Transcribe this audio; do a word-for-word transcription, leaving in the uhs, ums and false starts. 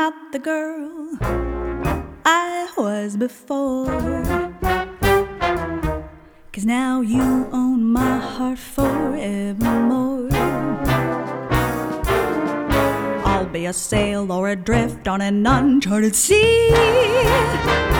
not the girl I was before. 'Cause now you own my heart forevermore. I'll be a sail or adrift on an uncharted sea.